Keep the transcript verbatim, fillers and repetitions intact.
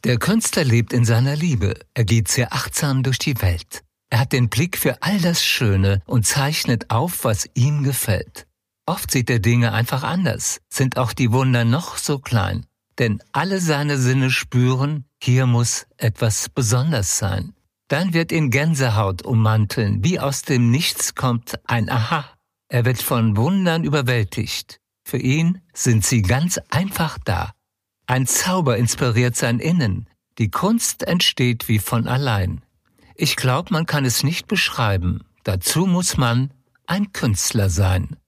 Der Künstler lebt in seiner Liebe. Er geht sehr achtsam durch die Welt. Er hat den Blick für all das Schöne und zeichnet auf, was ihm gefällt. Oft sieht er Dinge einfach anders, sind auch die Wunder noch so klein. Denn alle seine Sinne spüren, hier muss etwas besonders sein. Dann wird ihn Gänsehaut ummanteln, wie aus dem Nichts kommt ein Aha. Er wird von Wundern überwältigt. Für ihn sind sie ganz einfach da. Ein Zauber inspiriert sein Innen. Die Kunst entsteht wie von allein. Ich glaube, man kann es nicht beschreiben. Dazu muss man ein Künstler sein.